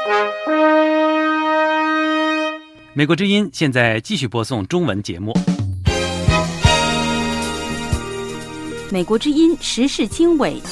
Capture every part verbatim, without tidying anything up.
美国之音现在继续播送中文节目。 美国之音时事经纬，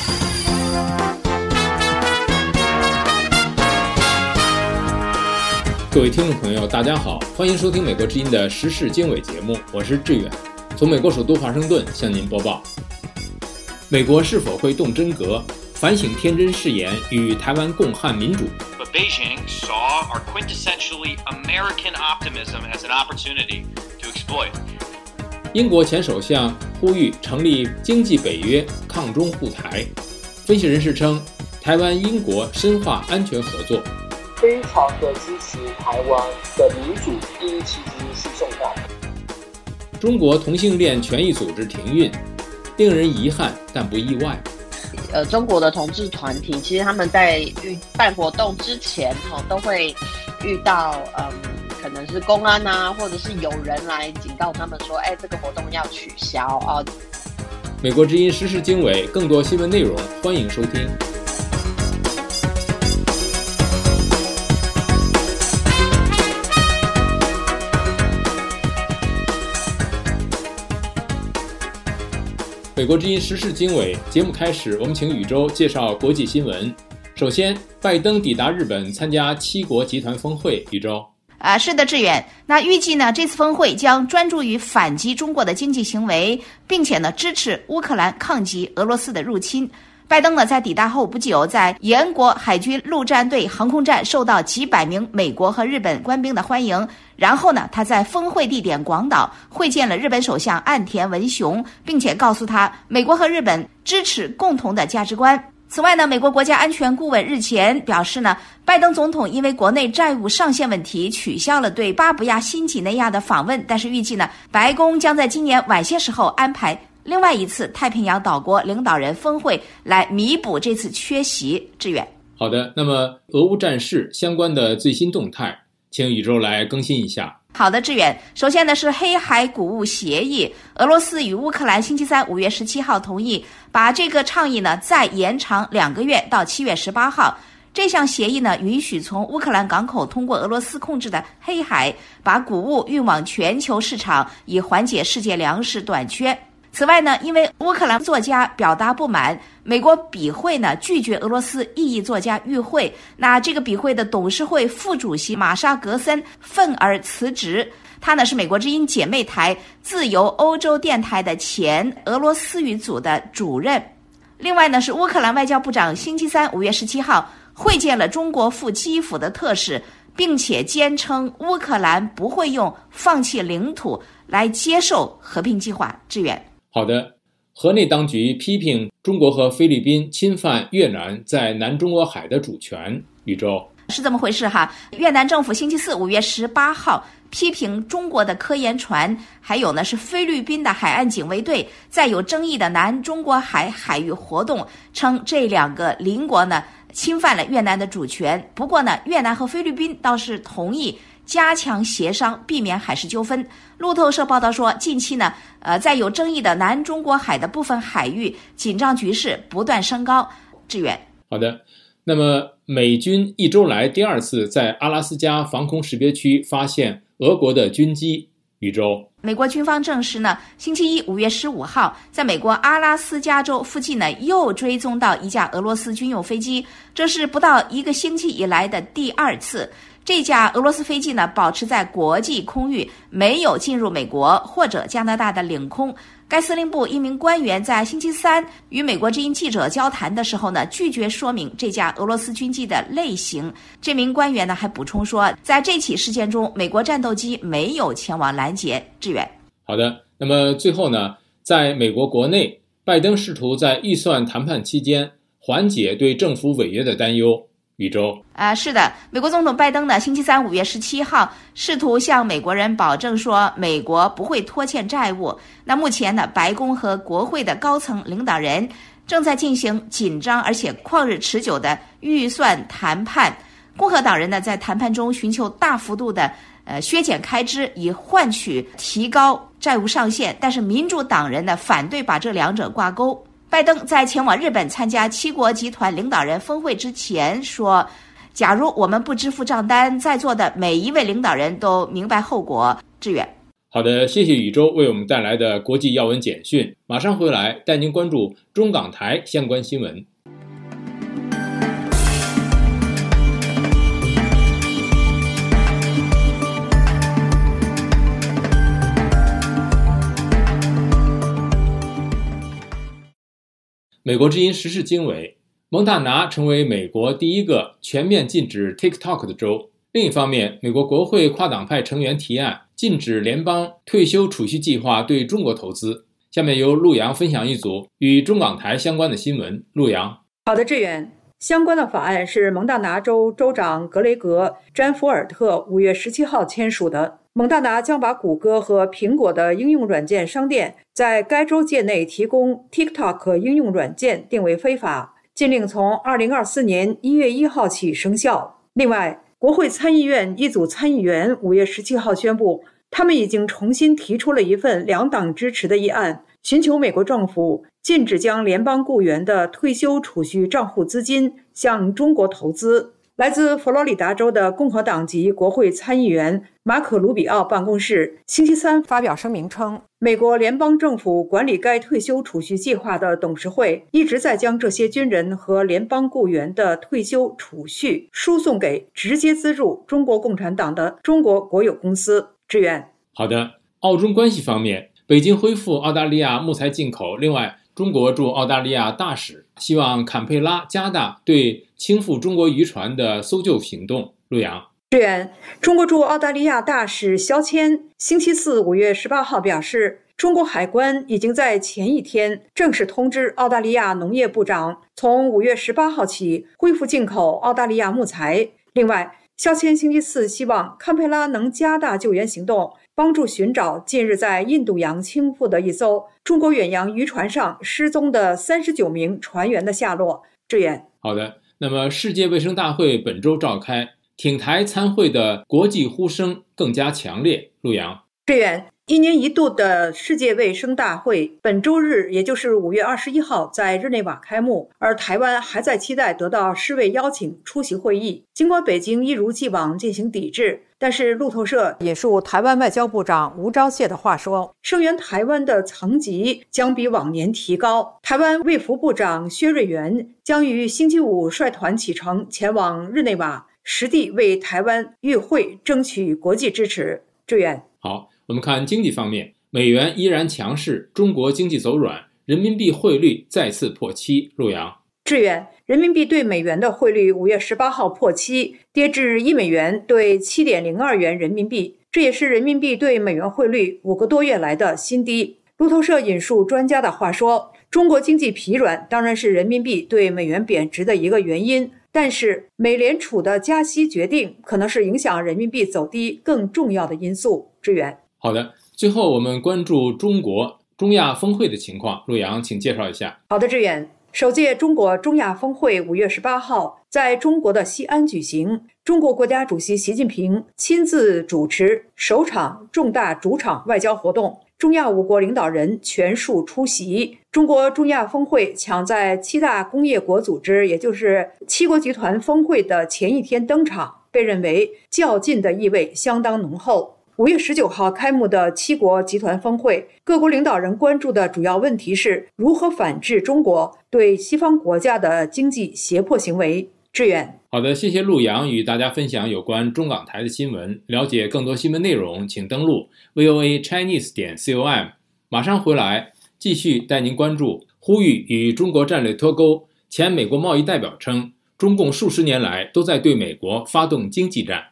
各位听众朋友大家好，欢迎收听美国之音的时事经纬节目，我是志远，从美国首都华盛顿向您播报。美国是否会动真格，反省天真誓言与台湾共汉民主。 But Beijing saw our quintessentially American optimism as an opportunity to exploit. 英国前首相呼吁成立经济北约，抗中护台。分析人士称，台湾英国深化安全合作。 非常的支持台湾的民主，因其实是重大的。 中国同性恋权益组织停运，令人遗憾但不意外。 呃，中国的同志团体其实他们在遇办活动之前，哦，都会遇到嗯，可能是公安啊，或者是有人来警告他们说，哎，这个活动要取消啊。 美国之音时事经纬，更多新闻内容，欢迎收听。美国之音时事经纬节目开始，我们请宇宙介绍国际新闻。首先，拜登抵达日本参加七国集团峰会。宇宙啊，是的，志远。那预计呢，这次峰会将专注于反击中国的经济行为，并且呢，支持乌克兰抗击俄罗斯的入侵。拜登呢，在抵达后不久，在延国海军陆战队航空站受到几百名美国和日本官兵的欢迎。然后呢，他在峰会地点广岛会见了日本首相岸田文雄，并且告诉他，美国和日本支持共同的价值观。此外呢，美国国家安全顾问日前表示呢，拜登总统因为国内债务上限问题取消了对巴布亚新几内亚的访问，但是预计呢，白宫将在今年晚些时候安排另外一次太平洋岛国领导人峰会来弥补这次缺席。志远， 好的，那么俄乌战事相关的最新动态，请宇宙来更新一下。 好的，志远。首先呢是黑海谷物协议，俄罗斯与乌克兰星期三五月十七号同意把这个倡议呢再延长两个月到七月十八号。这项协议呢允许从乌克兰港口通过俄罗斯控制的黑海把谷物运往全球市场，以缓解世界粮食短缺。此外呢，因为乌克兰作家表达不满，美国笔会呢拒绝俄罗斯异议作家与会，那这个笔会的董事会副主席玛莎·格森愤而辞职。他呢是美国之音姐妹台自由欧洲电台的前俄罗斯语组的主任。另外呢，是乌克兰外交部长星期三五月十七号会见了中国赴基辅的特使，并且坚称乌克兰不会用放弃领土来接受和平计划。志远， 好的，河内当局批评中国和菲律宾侵犯越南在南中国海的主权。宇宙是这么回事哈。越南政府星期四五月十八号批评中国的科研船，还有呢是菲律宾的海岸警卫队在有争议的南中国海海域活动，称这两个邻国呢侵犯了越南的主权。不过呢，越南和菲律宾倒是同意加强协商，避免海事纠纷。路透社报道说，近期呢，呃，在有争议的南中国海的部分海域，紧张局势不断升高。志远， 好的。那么，美军一周来第二次在阿拉斯加防空识别区发现俄国的军机。宇宙， 美国军方证实呢，星期一五月十五号，在美国阿拉斯加州附近呢，又追踪到一架俄罗斯军用飞机，这是不到一个星期以来的第二次。这架俄罗斯飞机呢，保持在国际空域，没有进入美国或者加拿大的领空。该司令部一名官员在星期三与美国之音记者交谈的时候呢，拒绝说明这架俄罗斯军机的类型。这名官员呢还补充说，在这起事件中，美国战斗机没有前往拦截。志远， 好的。那么最后呢，在美国国内，拜登试图在预算谈判期间缓解对政府违约的担忧。宇宙啊，是的，美国总统拜登呢，星期三五月十七号试图向美国人保证说，美国不会拖欠债务。那目前呢，白宫和国会的高层领导人正在进行紧张而且旷日持久的预算谈判。共和党人呢，在谈判中寻求大幅度的呃削减开支，以换取提高债务上限，但是民主党人呢，反对把这两者挂钩。拜登在前往日本参加七国集团领导人峰会之前说， 假如我们不支付账单，在座的每一位领导人都明白后果。志远。 好的，谢谢宇宙为我们带来的国际要闻简讯。马上回来带您关注中港台相关新闻。美国之音时事经纬，蒙大拿成为美国第一个全面禁止 TikTok 的州。另一方面，美国国会跨党派成员提案禁止联邦退休储蓄计划对中国投资。下面由陆阳分享一组与中港台相关的新闻。陆阳。 好的，志远。相关的法案是蒙大拿州州长格雷格·詹福尔特五月十七号签署的。蒙大拿将把谷歌和苹果的应用软件商店在该州界内提供 TikTok 应用软件定为非法，禁令从二零二四年一月一号起生效。另外，国会参议院一组参议员五月十七号宣布，他们已经重新提出了一份两党支持的议案，寻求美国政府禁止将联邦雇员的退休储蓄账户资金向中国投资。来自佛罗里达州的共和党籍国会参议员马可·卢比奥办公室星期三发表声明称，美国联邦政府管理该退休储蓄计划的董事会一直在将这些军人和联邦雇员的退休储蓄输送给直接资助中国共产党的中国国有公司。志远。 好的，澳中关系方面，北京恢复澳大利亚木材进口。另外，中国驻澳大利亚大使希望坎佩拉加大对倾覆中国渔船的搜救行动。陆阳。 志远。中国驻澳大利亚大使肖谦星期四五月十八号表示，中国海关已经在前一天正式通知澳大利亚农业部长，从五月十八号起恢复进口澳大利亚木材。另外，肖谦星期四希望堪培拉能加大救援行动，帮助寻找近日在印度洋倾覆的一艘中国远洋渔船上失踪的三十九名船员的下落。志远。 好的，那么世界卫生大会本周召开，挺台参会的国际呼声更加强烈。陆阳。 志远。一年一度的世界卫生大会本周日，也就是五月二十一号在日内瓦开幕，而台湾还在期待得到世卫邀请出席会议。尽管北京一如既往进行抵制，但是路透社引述台湾外交部长吴钊燮的话说，声援台湾的层级将比往年提高。台湾卫福部长薛瑞元将于星期五率团启程前往日内瓦，实地为台湾与会争取国际支持。志远。 好，我们看经济方面，美元依然强势，中国经济走软，人民币汇率再次破七。陆阳。 志远。人民币对美元的汇率五月十八号破七，跌至一美元兑七点零二元人民币，这也是人民币对美元汇率五个多月来的新低。路透社引述专家的话说，中国经济疲软当然是人民币对美元贬值的一个原因，但是美联储的加息决定可能是影响人民币走低更重要的因素。志远。 好的，最后我们关注中国中亚峰会的情况。陆阳，请介绍一下。 好的，志远。首届中国中亚峰会五月十八号在中国的西安举行，中国国家主席习近平亲自主持首场重大主场外交活动，中亚五国领导人全数出席。中国中亚峰会抢在七大工业国组织，也就是七国集团峰会的前一天登场，被认为较劲的意味相当浓厚。五月十九号开幕的七国集团峰会，各国领导人关注的主要问题是如何反制中国对西方国家的经济胁迫行为。志远。 好的，谢谢陆阳与大家分享有关中港台的新闻。了解更多新闻内容，请登录 V O A Chinese 点 com。马上回来继续带您关注呼吁与中国战略脱钩。前美国贸易代表称，中共数十年来都在对美国发动经济战。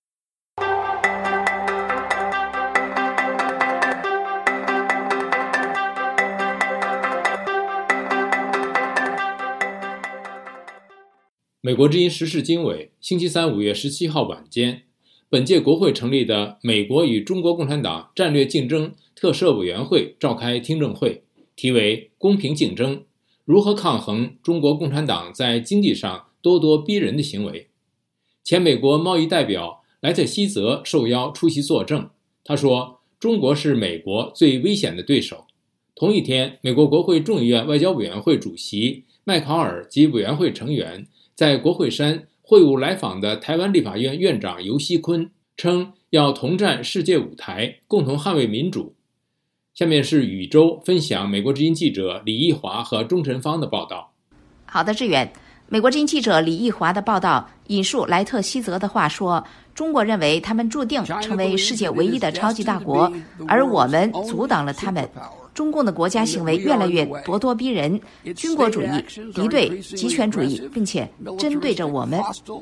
美国之音时事经纬，星期三五月十七号晚间，本届国会成立的美国与中国共产党战略竞争特设委员会召开听证会，题为“公平竞争：如何抗衡中国共产党在经济上咄咄逼人的行为”。前美国贸易代表莱特希泽受邀出席作证，他说：“中国是美国最危险的对手。”同一天，美国国会众议院外交委员会主席麦考尔及委员会成员在国会山会晤来访的台湾立法院院长游锡堃称要同站世界舞台，共同捍卫民主。下面是宇宙分享美国之音记者李义华和钟晨芳的报道。 好的，志远。美国之音记者李义华的报道引述莱特希泽的话说，中国认为他们注定成为世界唯一的超级大国，而我们阻挡了他们。中共的国家行为越来越咄咄逼人，军国主义、敌对、极权主义，并且针对着我们。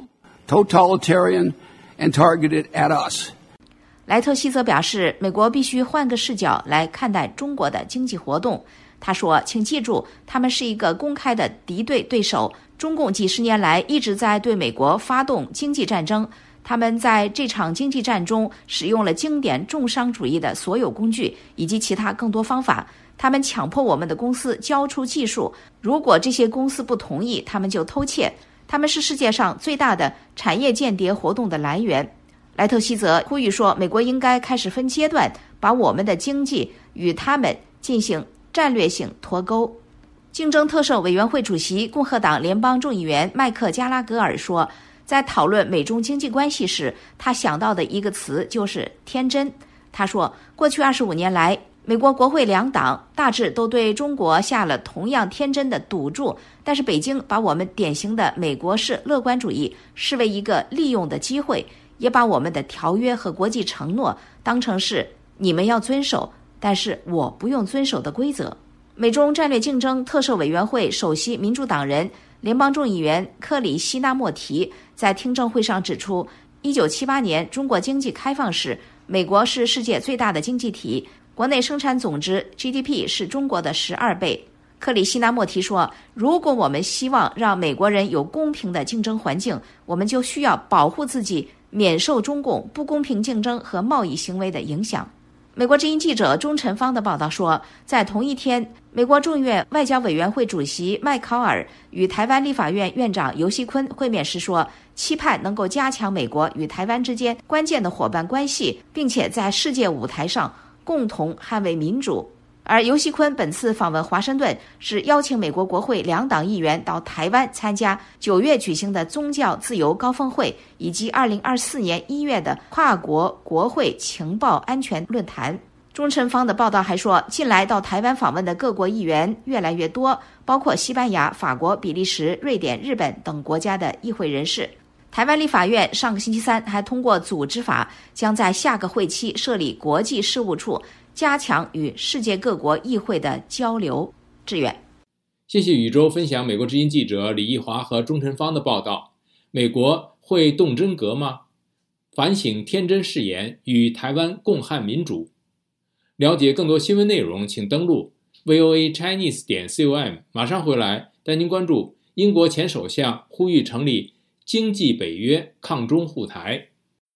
Totalitarian and targeted at us. 莱特希泽表示，美国必须换个视角来看待中国的经济活动。他说，请记住，他们是一个公开的敌对对手。中共几十年来一直在对美国发动经济战争，他们在这场经济战中使用了经典重商主义的所有工具以及其他更多方法。他们强迫我们的公司交出技术，如果这些公司不同意，他们就偷窃。他们是世界上最大的产业间谍活动的来源。莱特希泽呼吁说，美国应该开始分阶段把我们的经济与他们进行战略性脱钩。竞争特赦委员会主席共和党联邦众议员麦克加拉格尔说，在讨论美中经济关系时，他想到的一个词就是天真。他说，过去二十五年来，美国国会两党大致都对中国下了同样天真的赌注，但是北京把我们典型的美国式乐观主义视为一个利用的机会，也把我们的条约和国际承诺当成是你们要遵守，但是我不用遵守的规则。美中战略竞争特赦委员会首席民主党人联邦众议员克里希那莫提在听证会上指出，一九七八年中国经济开放时，美国是世界最大的经济体，国内生产总值 G D P 是中国的十二倍。克里希那莫提说，如果我们希望让美国人有公平的竞争环境，我们就需要保护自己免受中共不公平竞争和贸易行为的影响。美国之音记者钟晨芳的报道说，在同一天，美国众议院外交委员会主席麦考尔与台湾立法院院长游锡堃会面时说，期盼能够加强美国与台湾之间关键的伙伴关系，并且在世界舞台上共同捍卫民主。而游锡堃本次访问华盛顿是邀请美国国会两党议员到台湾参加九月举行的宗教自由高峰会，以及二零二四年一月的跨国国会情报安全论坛。钟晨芳的报道还说，近来到台湾访问的各国议员越来越多，包括西班牙、法国、比利时、瑞典、日本等国家的议会人士。台湾立法院上个星期三还通过组织法，将在下个会期设立国际事务处，加强与世界各国议会的交流。志远， 谢谢宇宙分享美国之音记者李义华和钟晨芳的报道。美国会动真格吗？反省天真誓言，与台湾共捍民主。了解更多新闻内容，请登录 V O A Chinese 点 com。马上回来带您关注英国前首相呼吁成立经济北约，抗中护台。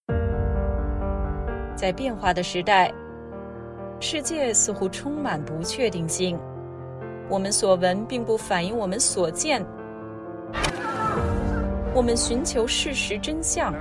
在变化的时代，世界似乎充满不确定性，我们所闻并不反映我们所见，我们寻求事实真相。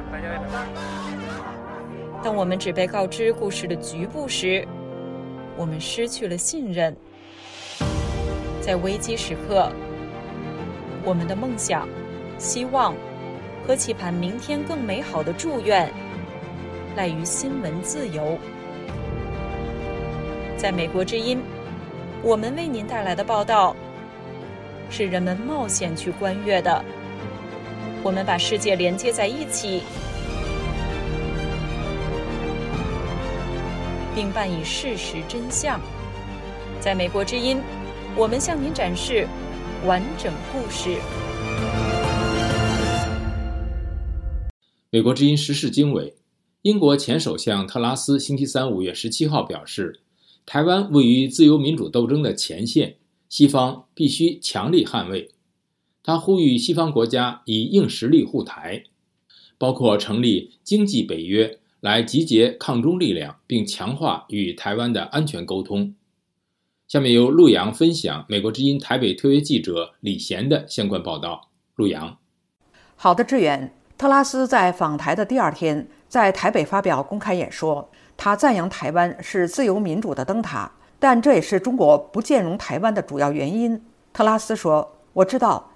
当我们只被告知故事的局部时，我们失去了信任。在危机时刻，我们的梦想、希望和期盼明天更美好的祝愿赖于新闻自由。在美国之音，我们为您带来的报道是人们冒险去观阅的。我们把世界连接在一起，并伴以事实真相。在美国之音，我们向您展示完整故事。 美国之音时事经纬，英国前首相特拉斯星期三五月十七号表示，台湾位于自由民主斗争的前线，西方必须强力捍卫。他呼吁西方国家以硬实力护台，包括成立经济北约来集结抗中力量，并强化与台湾的安全沟通。下面由陆阳分享美国之音台北特约记者李贤的相关报道。陆阳， 好的，志远。特拉斯在访台的第二天，在台北发表公开演说，他赞扬台湾是自由民主的灯塔，但这也是中国不兼容台湾的主要原因。特拉斯说，我知道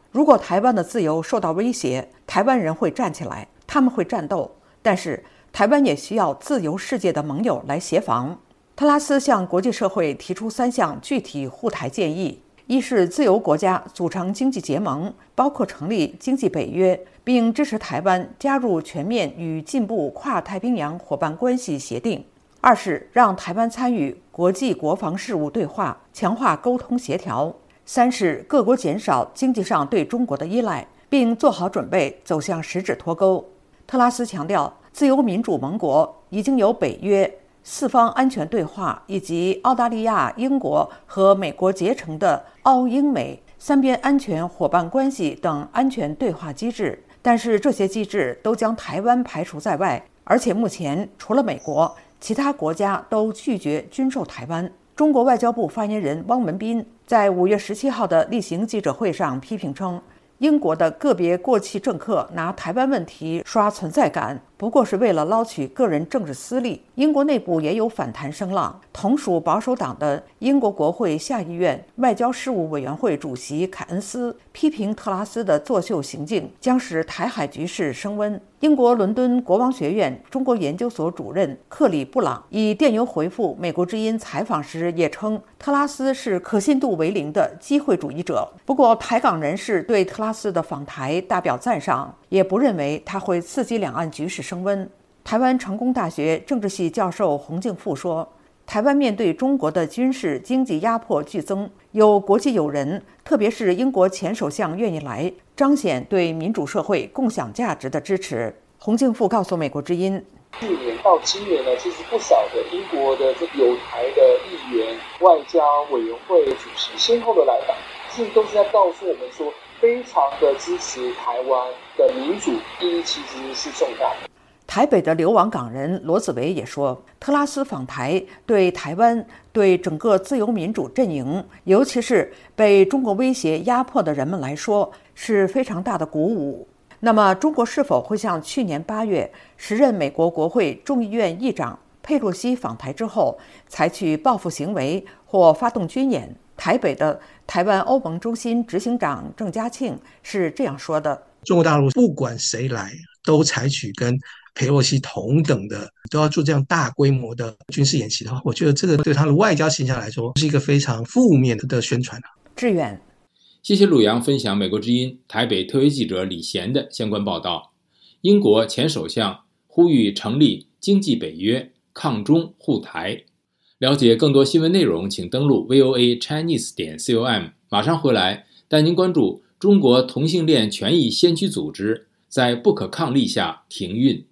如果台湾的自由受到威胁，台湾人会站起来，他们会战斗，但是台湾也需要自由世界的盟友来协防。特拉斯向国际社会提出三项具体护台建议：一是自由国家组成经济结盟，包括成立经济北约，并支持台湾加入全面与进步跨太平洋伙伴关系协定；二是让台湾参与国际国防事务对话，强化沟通协调；三是各国减少经济上对中国的依赖，并做好准备走向实质脱钩。特拉斯强调，自由民主盟国已经有北约、四方安全对话以及澳大利亚、英国和美国结成的澳英美三边安全伙伴关系等安全对话机制，但是这些机制都将台湾排除在外，而且目前除了美国，其他国家都拒绝军售台湾。中国外交部发言人汪文斌在五月十七号的例行记者会上批评称，英国的个别过气政客拿台湾问题刷存在感，不过是为了捞取个人政治私利。英国内部也有反弹声浪，同属保守党的英国国会下议院外交事务委员会主席凯恩斯批评特拉斯的作秀行径将使台海局势升温。英国伦敦国王学院中国研究所主任克里布朗以电邮回复美国之音采访时也称，特拉斯是可信度为零的机会主义者。不过台港人士对特拉斯的访台大表赞赏，也不认为他会刺激两岸局势升温。台湾成功大学政治系教授洪敬富说，台湾面对中国的军事经济压迫剧增，有国际友人，特别是英国前首相愿意来，彰显对民主社会共享价值的支持。洪敬富告诉美国之音， 去年到今年呢，其实不少的英国的这友台的议员、外交委员会主席先后的来访，其实都是在告诉我们说，非常的支持台湾的民主，意义其实是重大的。 台北的流亡港人罗子维也说，特拉斯访台对台湾、对整个自由民主阵营，尤其是被中国威胁压迫的人们来说，是非常大的鼓舞。那么，中国是否会像去年八月时任美国国会众议院议长佩洛西访台之后，采取报复行为或发动军演？台北的台湾欧盟中心执行长郑家庆是这样说的： 中国大陆不管谁来，都采取跟佩洛西同等的，都要做这样大规模的军事演习的话，我觉得这个对他的外交形象来说是一个非常负面的宣传。 志远， 谢谢陆阳分享美国之音台北特约记者李贤的相关报道。英国前首相呼吁成立经济北约，抗中护台。了解更多新闻内容，请登录 V O A Chinese 点 com。马上回来带您关注中国同性恋权益先驱组织在不可抗力下停运。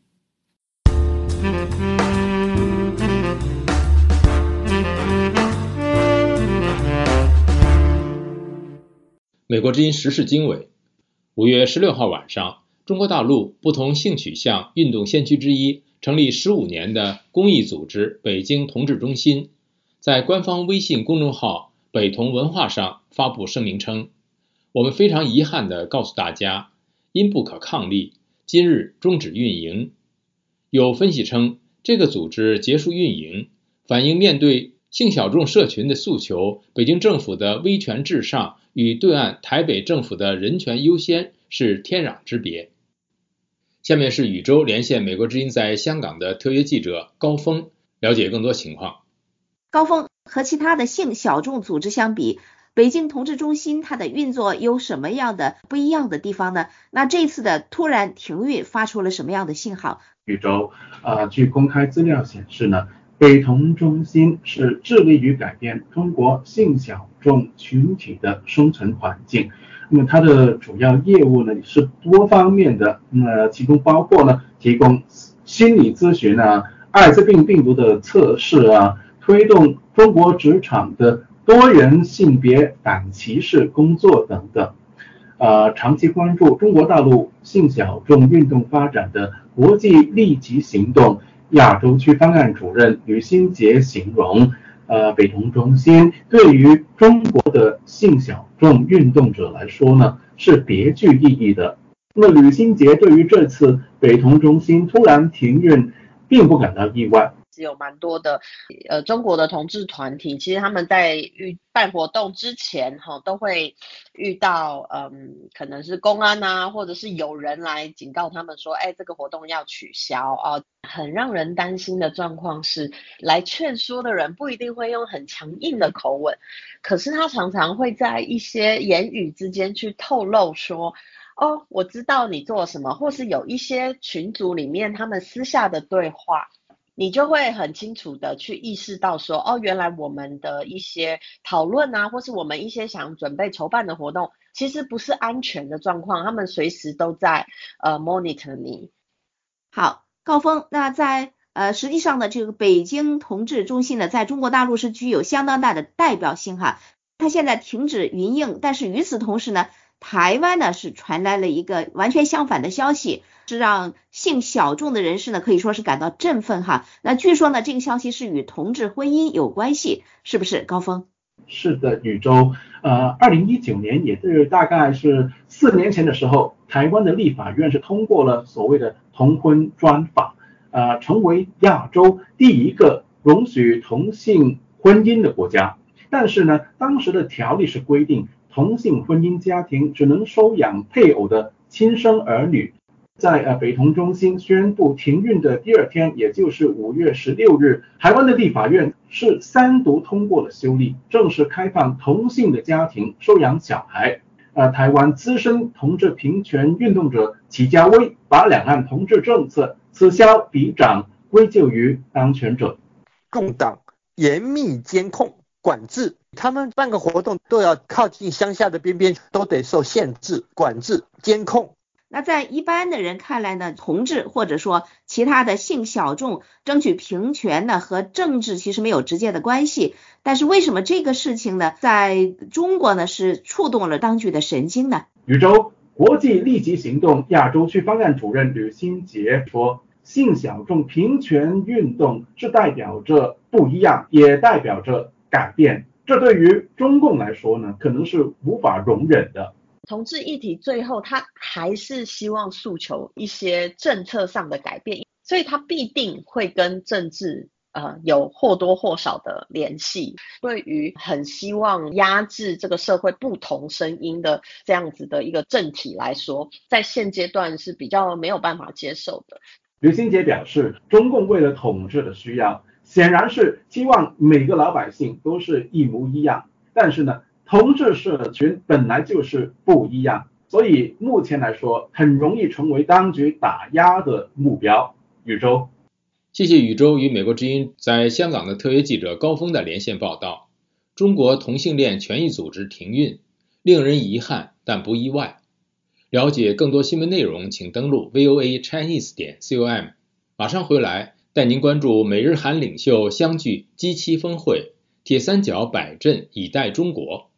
美国之音时事经纬，五月十六号晚上，中国大陆不同性取向运动先驱之一、成立十五年的公益组织北京同志中心，在官方微信公众号北同文化上发布声明称，我们非常遗憾地告诉大家，因不可抗力，今日终止运营。有分析称，这个组织结束运营，反映面对性小众社群的诉求，北京政府的威权至上与对岸台北政府的人权优先是天壤之别。下面是宇宙连线美国之音在香港的特约记者高峰，了解更多情况。 高峰，和其他的性小众组织相比，北京同志中心它的运作有什么样的不一样的地方呢？那这次的突然停运发出了什么样的信号？ 宇宙，呃，据公开资料显示呢，北同中心是致力于改变中国性小众群体的生存环境。那么它的主要业务呢是多方面的，呃，其中包括呢提供心理咨询啊、艾滋病病毒的测试啊，推动中国职场的多元性别反歧视工作等等。呃，长期关注中国大陆性小众运动发展的国际立即行动亚洲区方案主任吕新杰形容，呃，北同中心对于中国的性小众运动者来说呢，是别具意义的。那么吕新杰对于这次北同中心突然停运并不感到意外。 实有蛮多的呃中国的同志团体，其实他们在遇办活动之前哈、哦，都会遇到嗯可能是公安啊，或者是有人来警告他们说，哎，这个活动要取消哦。很让人担心的状况是，来劝说的人不一定会用很强硬的口吻，可是他常常会在一些言语之间去透露说，哦，我知道你做什么，或是有一些群组里面他们私下的对话，你就会很清楚的去意识到说，哦，原来我们的一些讨论啊，或是我们一些想准备筹办的活动，其实不是安全的状况，他们随时都在呃 monitor 你。 好，高峰，那在呃实际上呢，这个北京同志中心呢，在中国大陆是具有相当大的代表性哈。它现在停止营运，但是与此同时呢，台湾呢是传来了一个完全相反的消息，是让性小众的人士呢可以说是感到振奋哈。那据说呢，这个消息是与同志婚姻有关系，是不是高峰？ 是的，宇宙。呃，二零一九年，也就是大概是四年前的时候，台湾的立法院是通过了所谓的同婚专法，呃，成为亚洲第一个容许同性婚姻的国家。但是呢，当时的条例是规定，同性婚姻家庭只能收养配偶的亲生儿女。在呃北同中心宣布停运的第二天，也就是五月十六日，台湾的立法院是三读通过了修例，正式开放同性的家庭收养小孩。呃，台湾资深同志平权运动者祁家威把两岸同志政策此消彼长归咎于当权者。 共党严密监控管制，他们办个活动都要靠近乡下的边边，都得受限制、管制、监控。 那在一般的人看来呢，同志或者说其他的性小众争取平权呢和政治其实没有直接的关系，但是为什么这个事情呢在中国呢是触动了当局的神经呢？ 宇宙国际立即行动亚洲区方案主任吕新杰说，性小众平权运动是代表着不一样，也代表着改变，这对于中共来说呢可能是无法容忍的。 同志议题最后他还是希望诉求一些政策上的改变，所以他必定会跟政治呃有或多或少的联系。对于很希望压制这个社会不同声音的这样子的一个政体来说，在现阶段是比较没有办法接受的。 吕新杰表示，中共为了统治的需要，显然是希望每个老百姓都是一模一样，但是呢同志社群本来就是不一样，所以目前来说很容易成为当局打压的目标。宇宙， 谢谢宇宙与美国之音在香港的特约记者高峰的连线报道。中国同性恋权益组织停运，令人遗憾但不意外。了解更多新闻内容，请登录 V O A Chinese 点 com。马上回来带您关注美日韩领袖相聚 G 七 峰会，铁三角摆阵以待中国。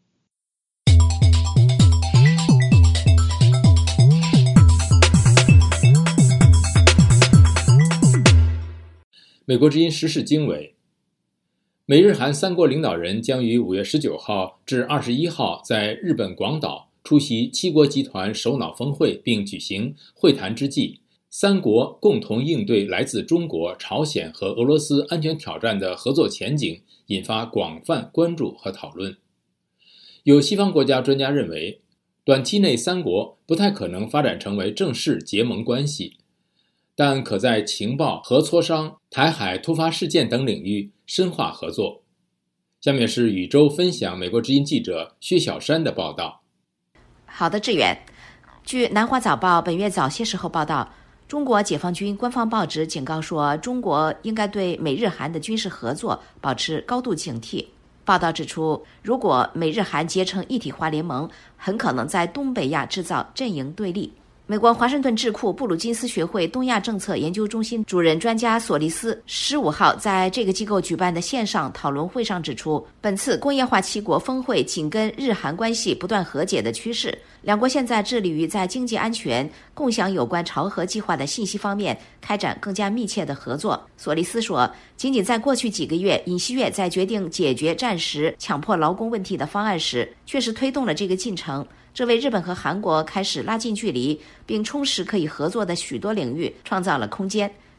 美国之音时事经纬，美日韩三国领导人将于五月十九号至二十一号在日本广岛出席七国集团首脑峰会，并举行会谈之际，三国共同应对来自中国、朝鲜和俄罗斯安全挑战的合作前景引发广泛关注和讨论。有西方国家专家认为，短期内三国不太可能发展成为正式结盟关系，但可在情报、核磋商、台海突发事件等领域深化合作。下面是宇宙分享美国之音记者薛小山的报道。 好的，志远。据南华早报本月早些时候报道，中国解放军官方报纸警告说，中国应该对美日韩的军事合作保持高度警惕。报道指出，如果美日韩结成一体化联盟，很可能在东北亚制造阵营对立。美国华盛顿智库布鲁金斯学会东亚政策研究中心主任专家索利斯十五号在这个机构举办的线上讨论会上指出，本次工业化七国峰会紧跟日韩关系不断和解的趋势，两国现在致力于在经济安全、共享有关朝核计划的信息方面开展更加密切的合作。索利斯说，仅仅在过去几个月，尹锡悦在决定解决战时强迫劳工问题的方案时，确实推动了这个进程。这为日本和韩国开始拉近距离并充实可以合作的许多领域创造了空间。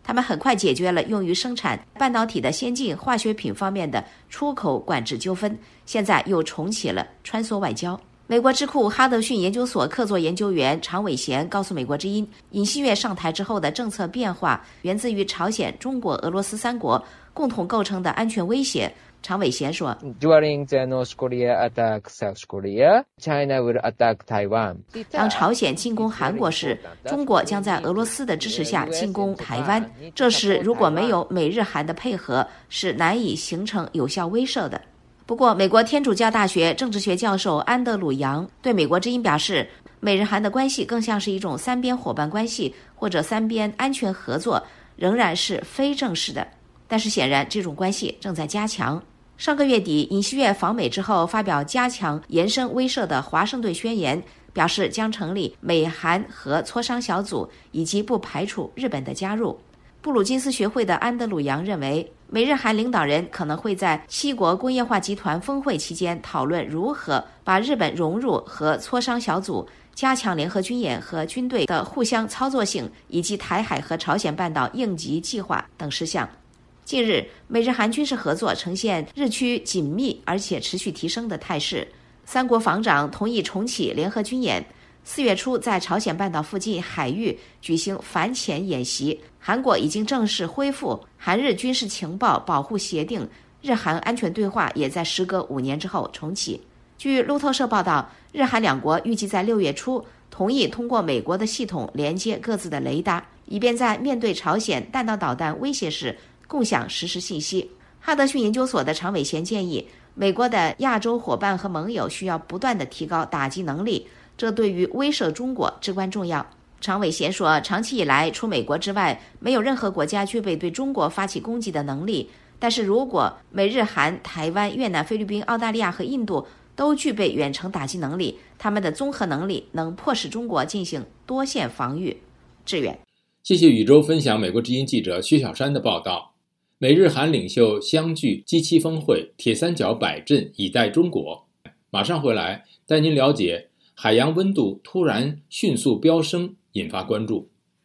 他们很快解决了用于生产半导体的先进化学品方面的出口管制纠纷，现在又重启了穿梭外交。美国智库哈德逊研究所客座研究员常伟贤告诉美国之音，尹锡悦上台之后的政策变化源自于朝鲜、中国、俄罗斯三国共同构成的安全威胁。常伟贤说 During the North Korea attack South Korea, China will attack Taiwan. 当朝鲜进攻韩国时，中国将在俄罗斯的支持下进攻台湾。这时如果没有美日韩的配合，是难以形成有效威慑的。不过，美国天主教大学政治学教授安德鲁·杨对美国之音表示，美日韩的关系更像是一种三边伙伴关系或者三边安全合作，仍然是非正式的。但是显然这种关系正在加强。上个月底，尹锡悦访美之后发表加强延伸威慑的华盛顿宣言，表示将成立美韩核磋商小组，以及不排除日本的加入。布鲁金斯学会的安德鲁·杨认为，美日韩领导人可能会在七国工业化集团峰会期间讨论如何把日本融入核磋商小组，加强联合军演和军队的互相操作性，以及台海和朝鲜半岛应急计划等事项。近日，美日韩军事合作呈现日趋紧密而且持续提升的态势。三国防长同意重启联合军演，四月初在朝鲜半岛附近海域举行反潜演习。韩国已经正式恢复韩日军事情报保护协定，日韩安全对话也在时隔五年之后重启。据路透社报道，日韩两国预计在六月初同意通过美国的系统连接各自的雷达，以便在面对朝鲜弹道导弹威胁时共享实时信息。哈德逊研究所的常伟贤建议，美国的亚洲伙伴和盟友需要不断地提高打击能力，这对于威慑中国至关重要。常伟贤说，长期以来，除美国之外，没有任何国家具备对中国发起攻击的能力。但是如果美日韩、台湾、越南、菲律宾、澳大利亚和印度都具备远程打击能力，他们的综合能力能迫使中国进行多线防御。志远， 谢谢宇宙分享美国之音记者薛小山的报道。美日韩领袖相聚 G 七 峰会，铁三角摆阵以待中国。马上回来带您了解海洋温度突然迅速飙升，引发关注。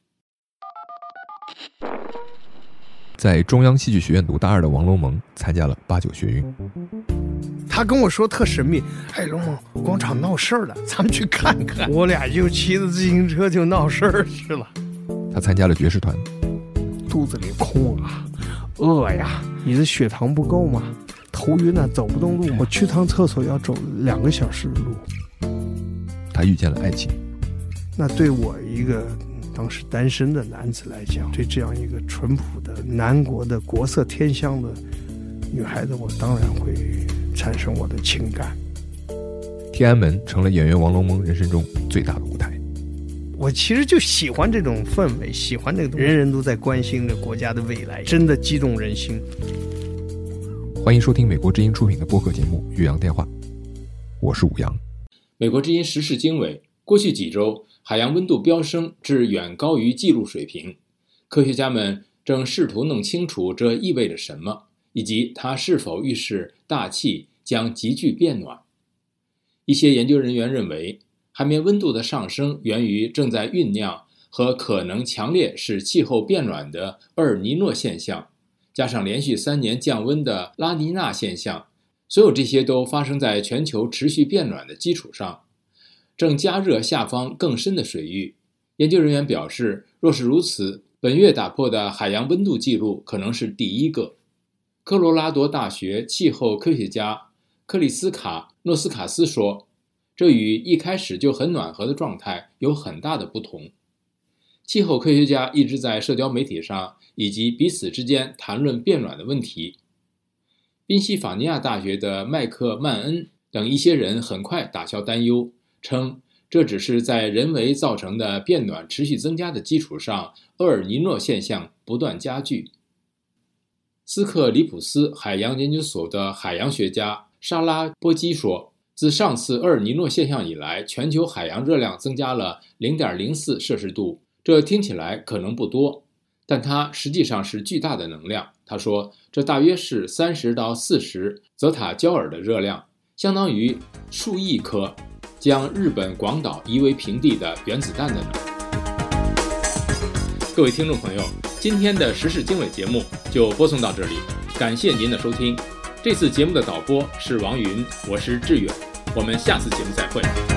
在中央戏剧学院读大二的王龙蒙参加了八九学运。 他跟我说特神秘，哎，龙蒙，广场闹事儿了，咱们去看看。我俩就骑着自行车就闹事儿去了。 他参加了爵士团。 肚子里空啊，饿呀，你的血糖不够吗？头晕啊，走不动路，我去趟厕所要走两个小时的路。 他遇见了爱情。 那对我一个当时单身的男子来讲，对这样一个淳朴的南国的国色天香的女孩子，我当然会产生我的情感。 天安门成了演员王龙蒙人生中最大的舞台。 我其实就喜欢这种氛围，喜欢这个人人都在关心着国家的未来，真的激动人心。 欢迎收听美国之音出品的播客节目《岳阳电话》，我是武阳。 美国之音时事经纬，过去几周海洋温度飙升至远高于纪录水平，科学家们正试图弄清楚这意味着什么，以及它是否预示大气将急剧变暖。一些研究人员认为，海面温度的上升源于正在酝酿和可能强烈使气候变暖的厄尔尼诺现象，加上连续三年降温的拉尼娜现象，所有这些都发生在全球持续变暖的基础上，正加热下方更深的水域。研究人员表示，若是如此，本月打破的海洋温度记录可能是第一个。科罗拉多大学气候科学家克里斯卡诺斯卡斯说，这与一开始就很暖和的状态有很大的不同。气候科学家一直在社交媒体上以及彼此之间谈论变暖的问题。宾夕法尼亚大学的麦克曼恩等一些人很快打消担忧，称这只是在人为造成的变暖持续增加的基础上，厄尔尼诺现象不断加剧。斯克里普斯海洋研究所的海洋学家莎拉波基说，自上次厄尔尼诺现象以来，全球海洋热量增加了 零点零四 摄氏度，这听起来可能不多，但它实际上是巨大的能量。他说，这大约是三十到四十泽塔焦耳的热量，相当于数亿颗将日本广岛夷为平地的原子弹的能。各位听众朋友， 今天的时事经纬节目就播送到这里，感谢您的收听。这次节目的导播是王云，我是志远，我们下次节目再会。